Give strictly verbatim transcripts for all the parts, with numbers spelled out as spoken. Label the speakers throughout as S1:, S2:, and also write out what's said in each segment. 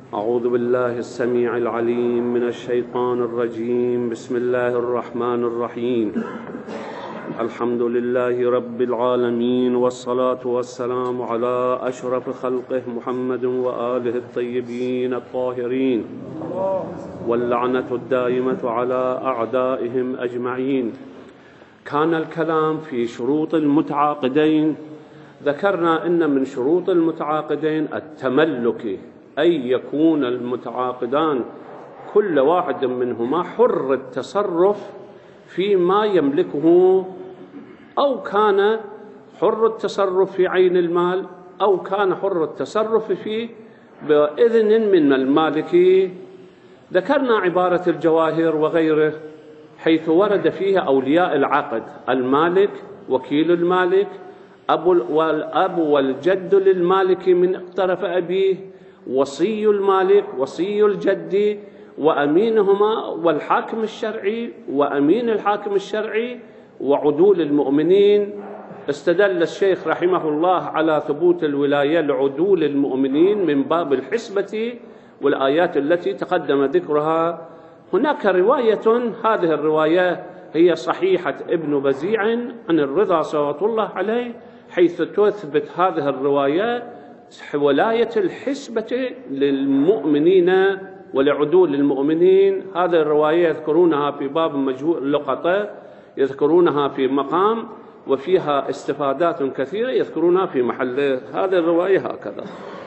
S1: أعوذ بالله السميع العليم من الشيطان الرجيم. بسم الله الرحمن الرحيم. الحمد لله رب العالمين، والصلاة والسلام على أشرف خلقه محمد وآله الطيبين الطاهرين، واللعنة الدائمة على أعدائهم أجمعين. كان الكلام في شروط المتعاقدين. ذكرنا أن من شروط المتعاقدين التملك، أي يكون المتعاقدان كل واحد منهما حر التصرف فيما يملكه، أو كان حر التصرف في عين المال، أو كان حر التصرف فيه بإذن من المالك. ذكرنا عبارة الجواهر وغيره حيث ورد فيها أولياء العقد: المالك، وكيل المالك، أبو والأب والجد للمالك من طرف أبيه، وصي المالك، وصي الجد، وأمينهما، والحاكم الشرعي وأمين الحاكم الشرعي، وعدول المؤمنين. استدل الشيخ رحمه الله على ثبوت الولاية لعدول المؤمنين من باب الحسبة والآيات التي تقدم ذكرها. هناك رواية، هذه الرواية هي صحيحة ابن بزيع عن الرضا صلوات الله عليه، حيث تثبت هذه الرواية ولاية الحسبة للمؤمنين ولعدول المؤمنين. هذه الرواية يذكرونها في باب مجهول اللقطة، يذكرونها في مقام، وفيها استفادات كثيرة يذكرونها في محل. هذه الرواية هكذا.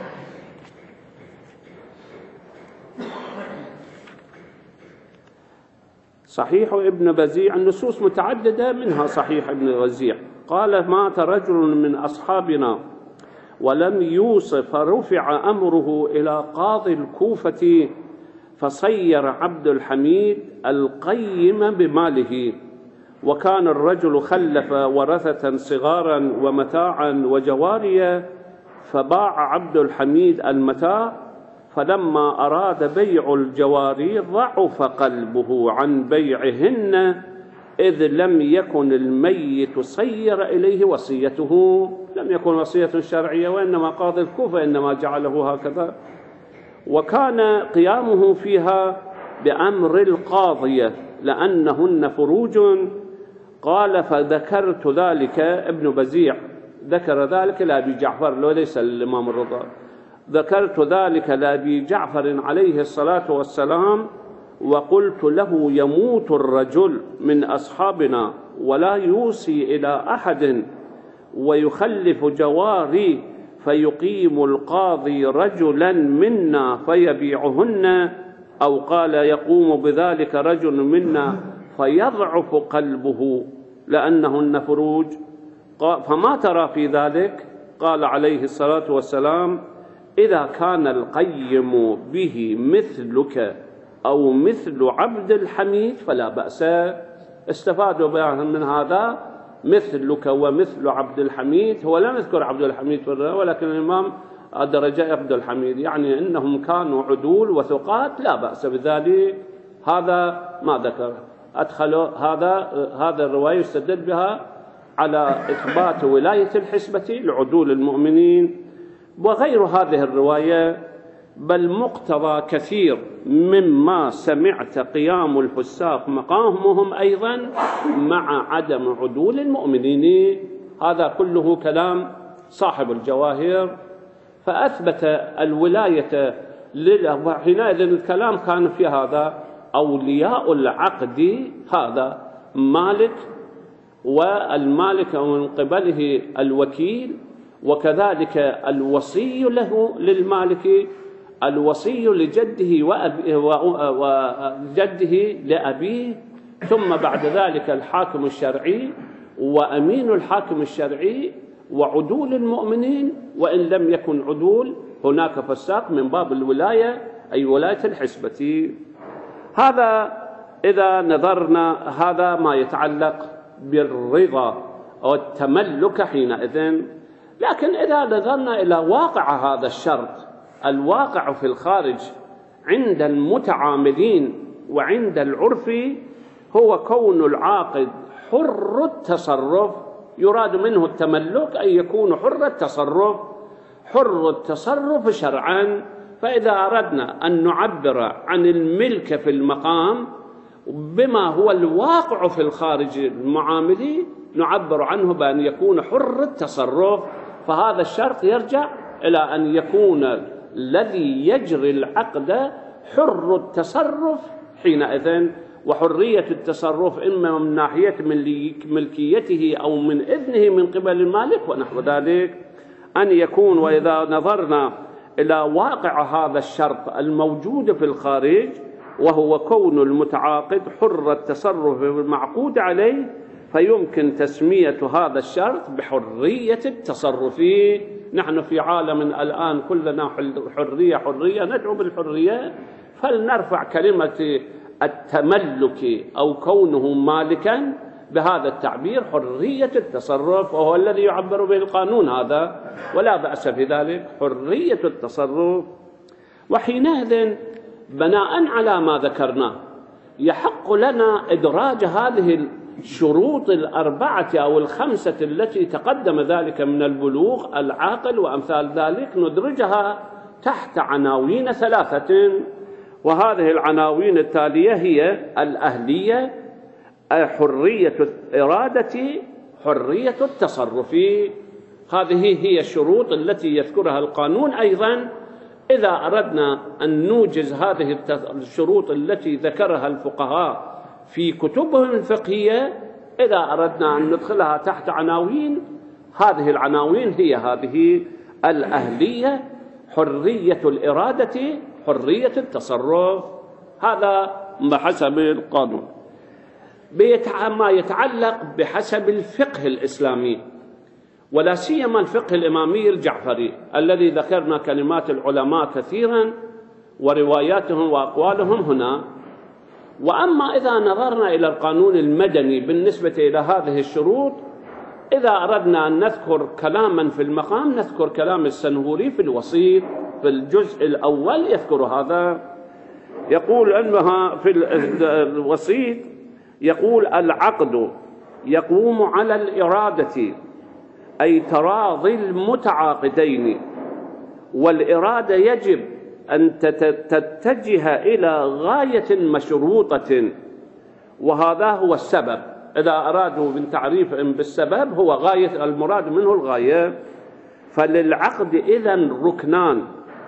S1: صحيح ابن بزيع النصوص متعددة، منها صحيح ابن بزيع. قال: مات رجل من أصحابنا ولم يوصف، فرفع أمره إلى قاضي الكوفة فصير عبد الحميد القيم بماله، وكان الرجل خلف ورثة صغارا ومتاعا وجواريا، فباع عبد الحميد المتاع، فلما أراد بيع الجواري ضعف قلبه عن بيعهن، إذ لم يكن الميت صير إليه وصيته، لم يكن وصية شرعية، وإنما قاضي الكوفة إنما جعله هكذا، وكان قيامه فيها بأمر القاضية لأنهن فروج. قال: فذكرت ذلك، ابن بزيع ذكر ذلك لأبي جعفر، لو ليس الإمام الرضا، ذكرت ذلك لأبي جعفر عليه الصلاة والسلام، وقلت له: يموت الرجل من أصحابنا ولا يوصي إلى أحد ويخلف جواري، فيقيم القاضي رجلا منا فيبيعهن، أو قال: يقوم بذلك رجل منا فيضعف قلبه لأنهن فروج، فما ترى في ذلك؟ قال عليه الصلاة والسلام: إذا كان القيم به مثلك أو مثل عبد الحميد فلا بأس. استفادوا من هذا مثلك ومثل عبد الحميد. هو لم يذكر عبد الحميد في الرواية، ولكن الإمام درجة عبد الحميد، يعني أنهم كانوا عدول وثقات، لا بأس بذلك. هذا ما ذكر، أدخلوا هذا هذا الرواية يستدل بها على إثبات ولاية الحسبة لعدول المؤمنين. وغير هذه الرواية بل مقتضى كثير مما سمعت قيام الفساق مقامهم أيضا مع عدم عدول المؤمنين. هذا كله كلام صاحب الجواهر، فأثبت الولاية. حينئذ الكلام كان في هذا: أولياء العقد هذا مالك، والمالك من قبله الوكيل، وكذلك الوصي له للمالك، الوصي لجده وجده لأبيه، ثم بعد ذلك الحاكم الشرعي وأمين الحاكم الشرعي وعدول المؤمنين، وإن لم يكن عدول هناك فساق من باب الولاية، أي ولاية الحسبة. هذا إذا نظرنا، هذا ما يتعلق بالرضا أو التملك حينئذ. لكن إذا نظرنا إلى واقع هذا الشرط، الواقع في الخارج عند المتعاملين وعند العرف هو كون العاقد حر التصرف. يراد منه التملك أن يكون حر التصرف، حر التصرف شرعا، فإذا أردنا أن نعبر عن الملك في المقام بما هو الواقع في الخارج المعاملي نعبر عنه بأن يكون حر التصرف، فهذا الشرط يرجع إلى أن يكون الذي يجري العقد حر التصرف حينئذ، وحرية التصرف إما من ناحية ملكيته أو من إذنه من قبل المالك ونحو ذلك، أن يكون. وإذا نظرنا إلى واقع هذا الشرط الموجود في الخارج وهو كون المتعاقد حر التصرف المعقود عليه، فيمكن تسمية هذا الشرط بحرية التصرف. نحن في عالم الآن كلنا حرية حرية ندعو بالحرية، فلنرفع كلمة التملك أو كونه مالكا بهذا التعبير حرية التصرف، وهو الذي يعبر به القانون هذا، ولا بأس في ذلك، حرية التصرف. وحينئذ بناء على ما ذكرناه يحق لنا إدراج هذه الشروط الأربعة أو الخمسة التي تقدم ذلك من البلوغ العاقل وأمثال ذلك، ندرجها تحت عناوين ثلاثة، وهذه العناوين التالية هي الأهلية، حرية الإرادة، حرية التصرف. هذه هي الشروط التي يذكرها القانون. أيضا إذا أردنا أن نوجز هذه الشروط التي ذكرها الفقهاء في كتبهم الفقهية، إذا أردنا أن ندخلها تحت عناوين، هذه العناوين هي هذه: الأهلية، حرية الإرادة، حرية التصرف. هذا بحسب القانون. ما يتعلق بحسب الفقه الإسلامي، ولا سيما الفقه الإمامي الجعفري الذي ذكرنا كلمات العلماء كثيرا ورواياتهم وأقوالهم هنا. وأما إذا نظرنا إلى القانون المدني بالنسبة إلى هذه الشروط، إذا أردنا أن نذكر كلاما في المقام نذكر كلام السنهوري في الوسيط في الجزء الأول، يذكر هذا. يقول أنها في الوسيط، يقول: العقد يقوم على الإرادة، أي تراضي المتعاقدين، والإرادة يجب أن تتجه إلى غاية مشروطة، وهذا هو السبب. إذا أرادوا من تعريف بالسبب هو غاية، المراد منه الغاية. فللعقد إذن ركنان: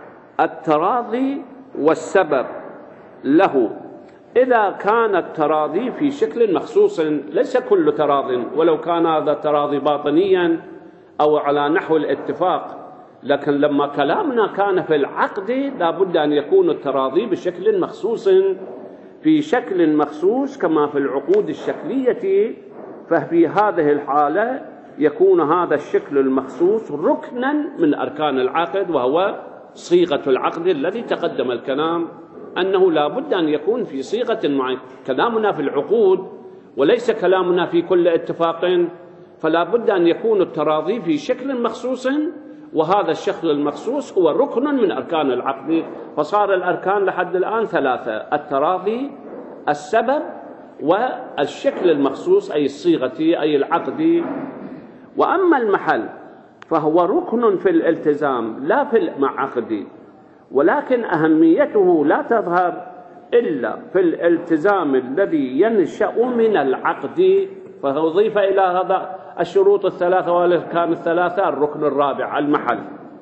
S1: التراضي والسبب له. إذا كان التراضي في شكل مخصوص، ليس كل تراض، ولو كان هذا التراضي باطنيا أو على نحو الاتفاق، لكن لما كلامنا كان في العقد لابد أن يكون التراضي بشكل مخصوص، في شكل مخصوص كما في العقود الشكلية. ففي هذه الحالة يكون هذا الشكل المخصوص ركنا من أركان العقد، وهو صيغة العقد الذي تقدم الكلام أنه لا بد أن يكون في صيغة معينة. كلامنا في العقود وليس كلامنا في كل اتفاق، فلا بد أن يكون التراضي في شكل مخصوص، وهذا الشكل المخصوص هو ركن من أركان العقد. فصار الأركان لحد الآن ثلاثة: التراضي، السبب، والشكل المخصوص أي الصيغة أي العقد. وأما المحل فهو ركن في الالتزام لا في العقد، ولكن أهميته لا تظهر إلا في الالتزام الذي ينشأ من العقد، فأضيف إلى هذا الشروط الثلاثة والأركان الثلاثة الركن الرابع المحل.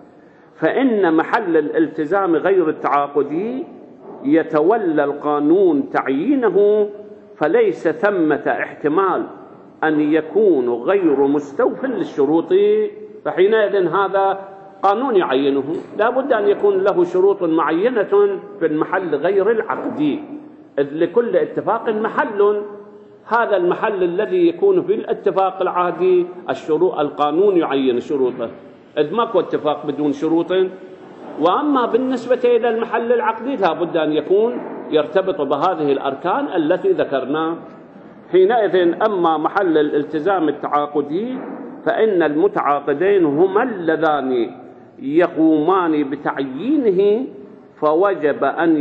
S1: فإن محل الالتزام غير التعاقدي يتولى القانون تعيينه، فليس ثمة احتمال أن يكون غير مستوف للشروط. فحينئذ هذا قانون يعينه، لا بد أن يكون له شروط معينة في المحل غير العقدي، إذ لكل اتفاق محل. هذا المحل الذي يكون في الاتفاق العادي الشروط القانون يعين شروطه، إذ ماكو اتفاق بدون شروط. وأما بالنسبة إلى المحل العقدي لا بد أن يكون يرتبط بهذه الأركان التي ذكرنا. حينئذ أما محل الالتزام التعاقدي فإن المتعاقدين هما اللذان يقومان بتعيينه، فوجب أن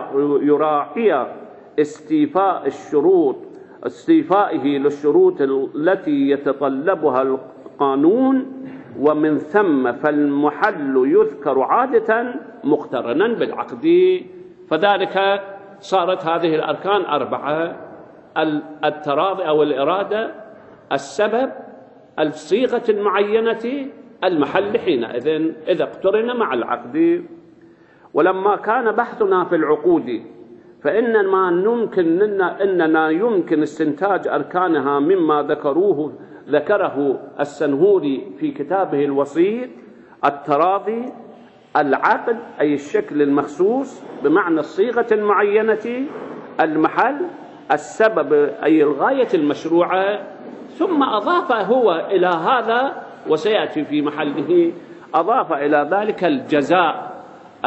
S1: يراعي استيفاء الشروط استيفائه للشروط التي يتطلبها القانون، ومن ثم فالمحل يذكر عادة مقترنا بالعقد. فذلك صارت هذه الأركان أربعة: التراضي أو الإرادة، السبب، الصيغة المعينة، المحل حينئذ إذا اقترن مع العقد. ولما كان بحثنا في العقود فإنما يمكن إننا يمكن استنتاج أركانها مما ذكروه ذكره السنهوري في كتابه الوسيط: التراضي، العقد أي الشكل المخصوص بمعنى الصيغة المعينة، المحل، السبب أي الغاية المشروعة. ثم أضاف هو إلى هذا، وسيأتي في محله، أضاف إلى ذلك الجزاء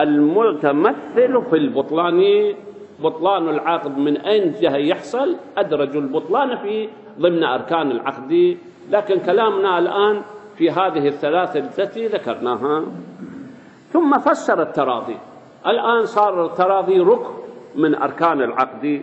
S1: المتمثل في البطلان. بطلان العقد من أين جهة يحصل؟ أدرج البطلان في ضمن أركان العقد، لكن كلامنا الآن في هذه الثلاثة التي ذكرناها. ثم فسر التراضي. الآن صار التراضي ركن من أركان العقد.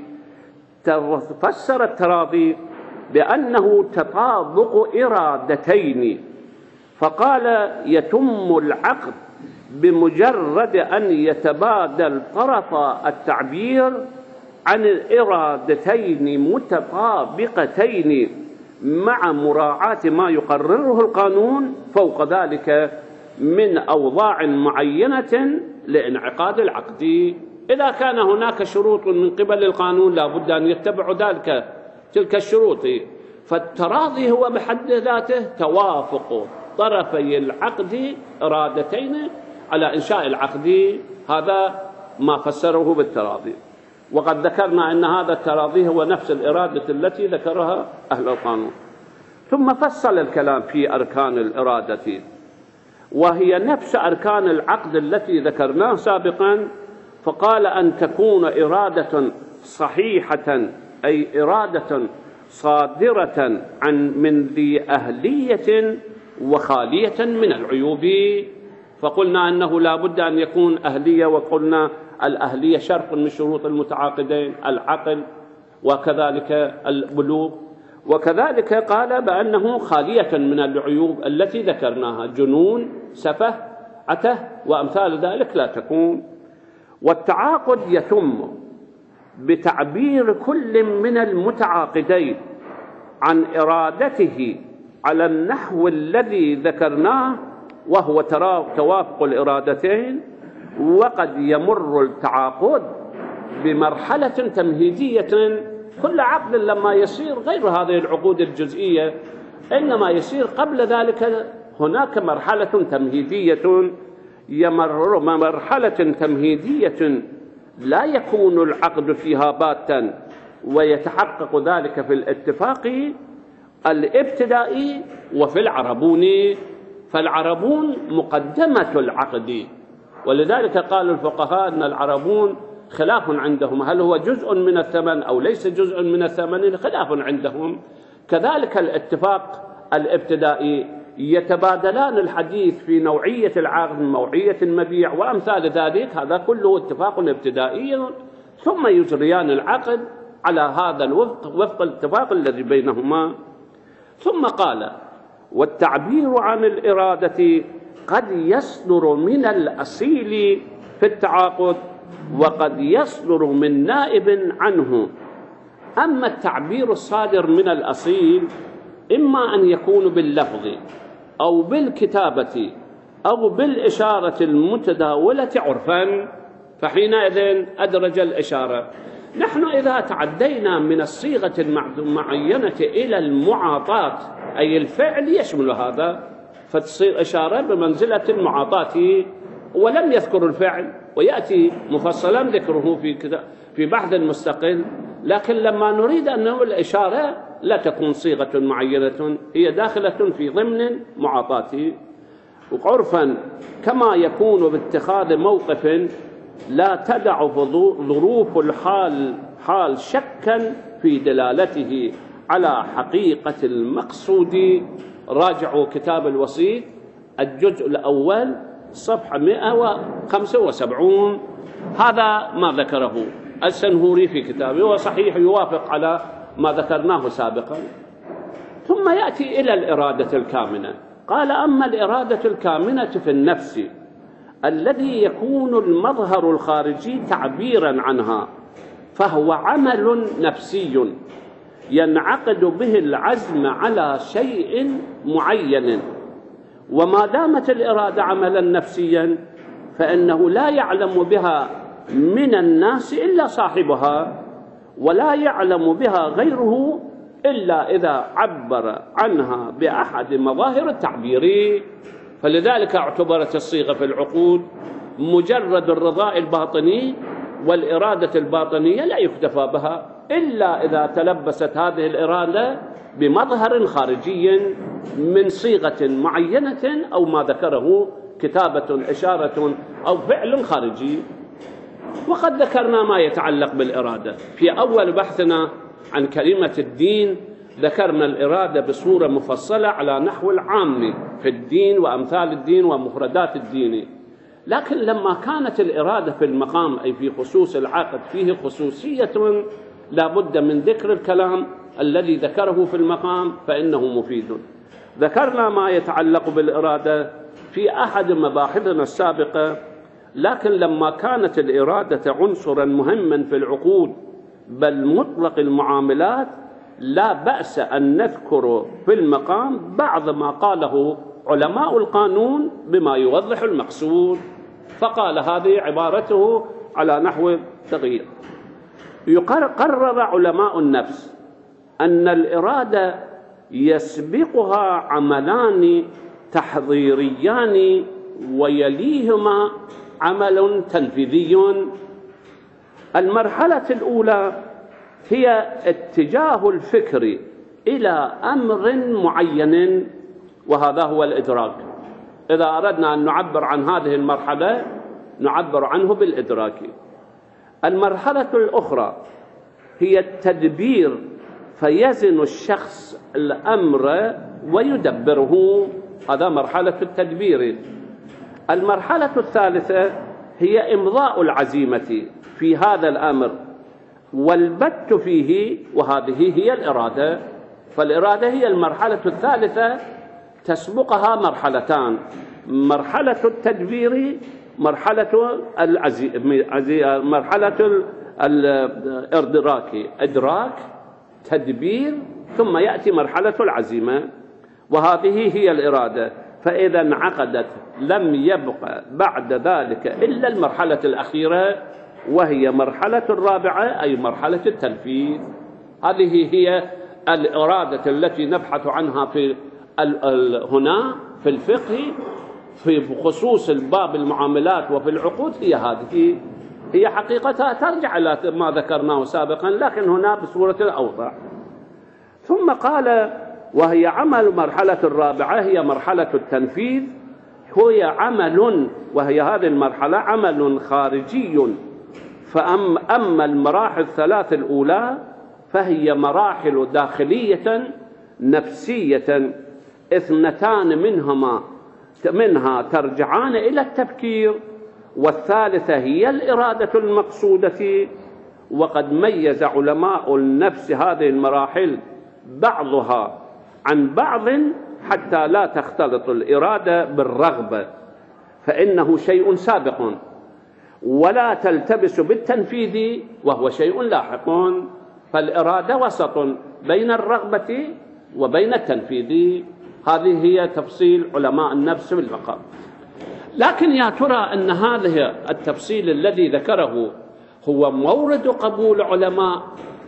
S1: فسر التراضي بأنه تطابق إرادتين، فقال: يتم العقد بمجرد أن يتبادل طرفا التعبير عن الإرادتين متطابقتين مع مراعاة ما يقرره القانون فوق ذلك من أوضاع معينة لانعقاد العقد. إذا كان هناك شروط من قبل القانون لا بد أن يتبع ذلك تلك الشروط. فالتراضي هو بحد ذاته توافق طرفي العقد إرادتين على إنشاء العقد. هذا ما فسره بالتراضي. وقد ذكرنا أن هذا التراضي هو نفس الإرادة التي ذكرها أهل القانون. ثم فصل الكلام في أركان الإرادة، وهي نفس أركان العقد التي ذكرناها سابقا. فقال: أن تكون إرادة صحيحة أي إرادة صادرة عن من ذي أهلية وخالية من العيوب. فقلنا أنه لا بد أن يكون أهلية، وقلنا الأهلية شرط من شروط المتعاقدين، العقل وكذلك البلوغ. وكذلك قال بأنه خالية من العيوب التي ذكرناها: جنون، سفه، عته وأمثال ذلك لا تكون. والتعاقد يتم بتعبير كل من المتعاقدين عن إرادته على النحو الذي ذكرناه، وهو توافق الإرادتين. وقد يمر التعاقد بمرحلة تمهيدية. كل عقد لما يصير غير هذه العقود الجزئية، إنما يصير قبل ذلك هناك مرحلة تمهيدية. يمر مرحلة تمهيدية لا يكون العقد فيها باتا، ويتحقق ذلك في الاتفاق الابتدائي وفي العربون. فالعربون مقدمة العقد، ولذلك قال الفقهاء أن العربون خلاف عندهم، هل هو جزء من الثمن أو ليس جزء من الثمن، خلاف عندهم. كذلك الاتفاق الابتدائي يتبادلان الحديث في نوعية العقد، نوعية المبيع وأمثال ذلك، هذا كله اتفاق ابتدائي، ثم يجريان العقد على هذا الوفق وفق الاتفاق الذي بينهما. ثم قال: والتعبير عن الإرادة قد يصدر من الأصيل في التعاقد، وقد يصدر من نائب عنه. أما التعبير الصادر من الأصيل إما أن يكون باللفظ أو بالكتابة أو بالإشارة المتداولة عرفا، فحينئذ أدرج الإشارة. نحن إذا تعدينا من الصيغة المعينة إلى المعاطاة أي الفعل يشمل هذا، فتصير إشارة بمنزلة المعاطاة، ولم يذكر الفعل، ويأتي مفصلا ذكره في في بحث مستقل. لكن لما نريد أن نقول الإشارة لا تكون صيغة معينة، هي داخلة في ضمن معاطاة. وعرفا كما يكون باتخاذ موقف لا تدع ظروف الحال حال شكا في دلالته على حقيقة المقصود. راجعوا كتاب الوسيط الجزء الأول صفحة مئة وخمسة وسبعين، هذا ما ذكره السنهوري في كتابه، وصحيح يوافق على ما ذكرناه سابقا. ثم يأتي إلى الإرادة الكامنة. قال: أما الإرادة الكامنة في النفس الذي يكون المظهر الخارجي تعبيرا عنها، فهو عمل نفسي ينعقد به العزم على شيء معين. وما دامت الإرادة عملا نفسيا فإنه لا يعلم بها من الناس إلا صاحبها، ولا يعلم بها غيره إلا إذا عبر عنها بأحد مظاهر التعبير. فلذلك اعتبرت الصيغة في العقود مجرد الرضاء الباطني، والإرادة الباطنية لا يكتفى بها إلا إذا تلبست هذه الإرادة بمظهر خارجي من صيغة معينة أو ما ذكره كتابة، إشارة أو فعل خارجي. وقد ذكرنا ما يتعلق بالإرادة في أول بحثنا عن كلمة الدين، ذكرنا الإرادة بصورة مفصلة على نحو العام في الدين وأمثال الدين ومفردات الدين. لكن لما كانت الإرادة في المقام أي في خصوص العقد فيه خصوصية لا بد من ذكر الكلام الذي ذكره في المقام فإنه مفيد. ذكرنا ما يتعلق بالإرادة في أحد مباحثنا السابقة، لكن لما كانت الإرادة عنصرا مهما في العقود بل مطلق المعاملات، لا بأس أن نذكر في المقام بعض ما قاله علماء القانون بما يوضح المقصود. فقال هذه عبارته على نحو تغيير: يقرر علماء النفس أن الإرادة يسبقها عملان تحضيريان ويليهما عمل تنفيذي. المرحلة الأولى هي اتجاه الفكر إلى أمر معين، وهذا هو الإدراك. إذا أردنا أن نعبر عن هذه المرحلة نعبر عنه بالإدراك. المرحلة الأخرى هي التدبير، فيزن الشخص الأمر ويدبره، هذا مرحلة التدبير. المرحلة الثالثة هي إمضاء العزيمة في هذا الأمر والبت فيه، وهذه هي الإرادة. فالإرادة هي المرحلة الثالثة، تسبقها مرحلتان: مرحلة التدبير، مرحلة العزي... مرحلة الإدراك، إدراك، تدبير، ثم يأتي مرحلة العزيمة، وهذه هي الإرادة. فإذا انعقدت لم يبق بعد ذلك إلا المرحلة الأخيرة، وهي مرحلة الرابعة أي مرحلة التنفيذ. هذه هي الإرادة التي نبحث عنها في هنا في الفقه في خصوص الباب المعاملات وفي العقود. هي هذه هي حقيقتها ترجع إلى ما ذكرناه سابقا، لكن هنا بصورة أوضح. ثم قال: وهي عمل مرحلة الرابعة هي مرحلة التنفيذ، هي عمل، وهي هذه المرحلة عمل خارجي. فأما المراحل الثلاث الأولى فهي مراحل داخلية نفسية، اثنتان منهما منها ترجعان إلى التفكير، والثالثة هي الإرادة المقصودة. وقد ميز علماء النفس هذه المراحل بعضها عن بعض حتى لا تختلط الإرادة بالرغبة، فإنه شيء سابق، ولا تلتبس بالتنفيذ وهو شيء لاحق. فالإرادة وسط بين الرغبة وبين التنفيذ. هذه هي تفصيل علماء النفس بالمقام. لكن يا ترى أن هذا التفصيل الذي ذكره هو مورد قبول علماء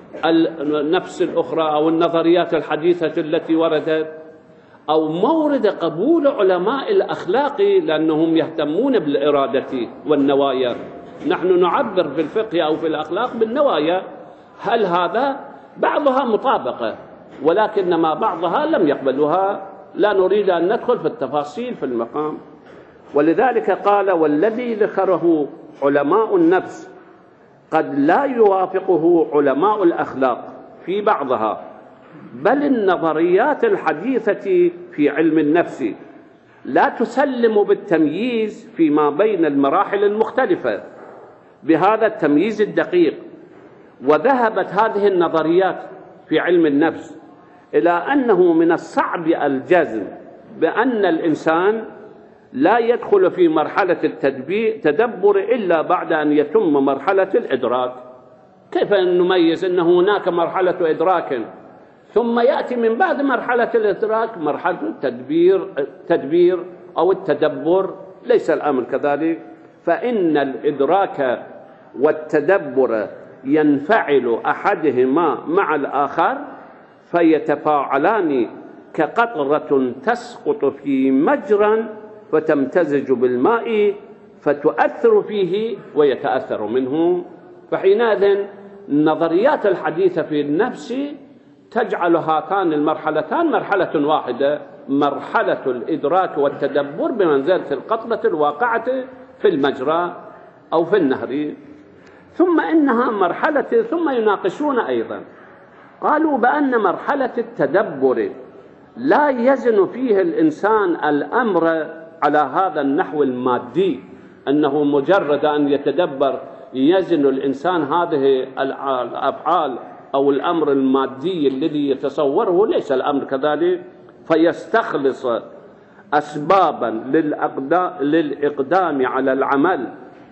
S1: النفس الأخرى أو النظريات الحديثة التي وردت، أو مورد قبول علماء الأخلاق لأنهم يهتمون بالإرادة والنوايا؟ نحن نعبر في الفقه أو في الأخلاق بالنوايا. هل هذا بعضها مطابقة، ولكنما بعضها لم يقبلها؟ لا نريد أن ندخل في التفاصيل في المقام. ولذلك قال: والذي ذكره علماء النفس قد لا يوافقه علماء الأخلاق في بعضها، بل النظريات الحديثة في علم النفس لا تسلم بالتمييز فيما بين المراحل المختلفة بهذا التمييز الدقيق. وذهبت هذه النظريات في علم النفس إلى أنه من الصعب الجزم بأن الإنسان لا يدخل في مرحلة التدبر إلا بعد أن يتم مرحلة الإدراك. كيف نميز أن هناك مرحلة إدراك ثم يأتي من بعد مرحلة الإدراك مرحلة التدبير التدبير أو التدبر؟ ليس الأمر كذلك، فإن الإدراك والتدبر ينفعل أحدهما مع الآخر فيتفاعلان كقطرة تسقط في مجرى فتمتزج بالماء فتؤثر فيه ويتأثر منه. فحينئذ النظريات الحديثة في النفس تجعل هاتان المرحلتان مرحلة واحدة، مرحلة الإدراك والتدبر بمنزلة القطرة الواقعة في المجرى أو في النهر. ثم إنها مرحلة ثم يناقشون أيضا قالوا بأن مرحلة التدبر لا يزن فيه الإنسان الأمر على هذا النحو المادي، أنه مجرد أن يتدبر يزن الإنسان هذه الأفعال أو الأمر المادي الذي يتصوره، ليس الأمر كذلك، فيستخلص أسبابا للإقدام على العمل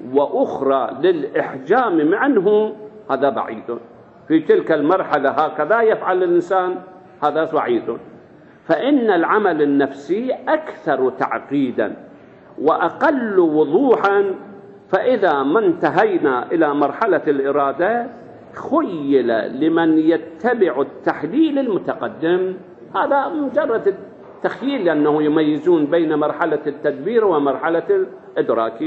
S1: وأخرى للإحجام عنه، هذا بعيد. في تلك المرحلة هكذا يفعل الإنسان، هذا بعيد. فإن العمل النفسي أكثر تعقيدا وأقل وضوحا. فإذا ما انتهينا إلى مرحلة الإرادة خيل لمن يتبع التحليل المتقدم، هذا مجرد تخيل، لأنه يميزون بين مرحلة التدبير ومرحلة الإدراك.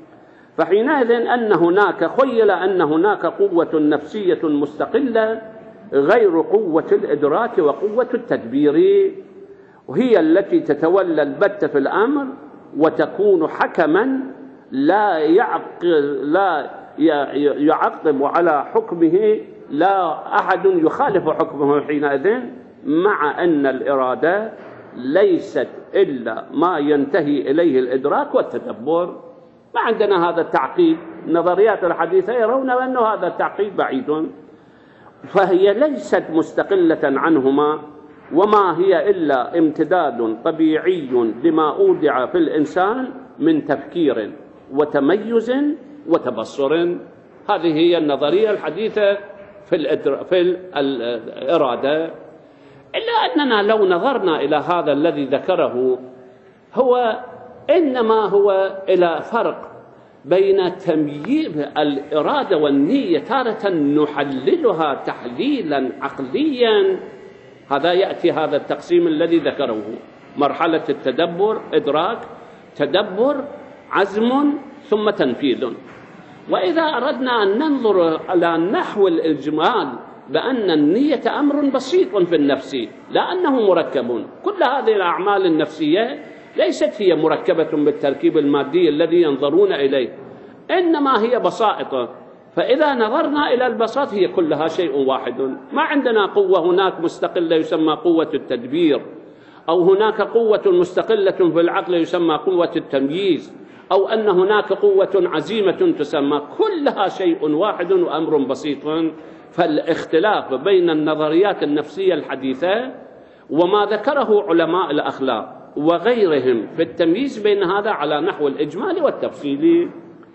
S1: فحينئذ أن هناك خيل أن هناك قوة نفسية مستقلة غير قوة الإدراك وقوة التدبير، وهي التي تتولى البت في الأمر وتكون حكما لا يعقل لا يعقب على حكمه، لا أحد يخالف حكمه حينئذ، مع أن الإرادة ليست إلا ما ينتهي إليه الإدراك والتدبر. ما عندنا هذا التعقيد. النظريات الحديثة يرون أن هذا التعقيد بعيد، فهي ليست مستقلة عنهما، وما هي إلا امتداد طبيعي لما أودع في الإنسان من تفكير وتميز وتبصر. هذه هي النظرية الحديثة في في الإرادة. إلا أننا لو نظرنا إلى هذا الذي ذكره، هو إنما هو إلى فرق بين تمييز الإرادة والنية، تارة نحللها تحليلا عقليا، هذا يأتي هذا التقسيم الذي ذكره، مرحلة التدبر إدراك، تدبر عزم ثم تنفيذ. وإذا أردنا أن ننظر على نحو الإجمال بأن النية أمر بسيط في النفس لا أنه مركب، كل هذه الأعمال النفسية ليست هي مركبة بالتركيب المادي الذي ينظرون إليه، إنما هي بسائط. فإذا نظرنا إلى البساط هي كلها شيء واحد. ما عندنا قوة هناك مستقلة يسمى قوة التدبير، أو هناك قوة مستقلة في العقل يسمى قوة التمييز، أو أن هناك قوة عزيمة تسمى، كلها شيء واحد وأمر بسيط. فالاختلاف بين النظريات النفسية الحديثة وما ذكره علماء الأخلاق وغيرهم في التمييز بين هذا على نحو الإجمال والتفصيل.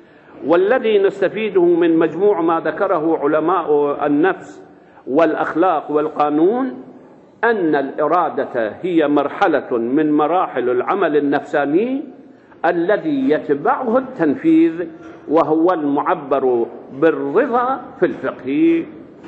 S1: والذي نستفيده من مجموع ما ذكره علماء النفس والأخلاق والقانون أن الإرادة هي مرحلة من مراحل العمل النفساني الذي يتبعه التنفيذ، وهو المعبر بالرضا في الفقه.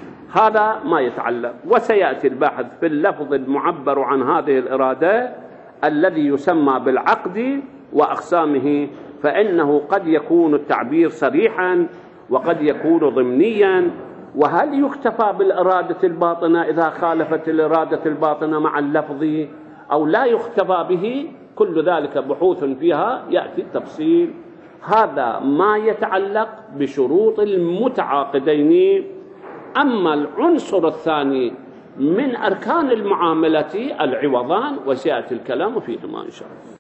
S1: هذا ما يتعلق، وسيأتي البحث في اللفظ المعبر عن هذه الإرادة الذي يسمى بالعقد وأقسامه، فإنه قد يكون التعبير صريحا وقد يكون ضمنيا. وهل يكتفى بالإرادة الباطنة إذا خالفت الإرادة الباطنة مع اللفظ أو لا يكتفى به؟ كل ذلك بحوث فيها يأتي التفصيل. هذا ما يتعلق بشروط المتعاقدين. أما العنصر الثاني من أركان المعاملة العوضان، وسيأتي الكلام فيهما إن شاء الله.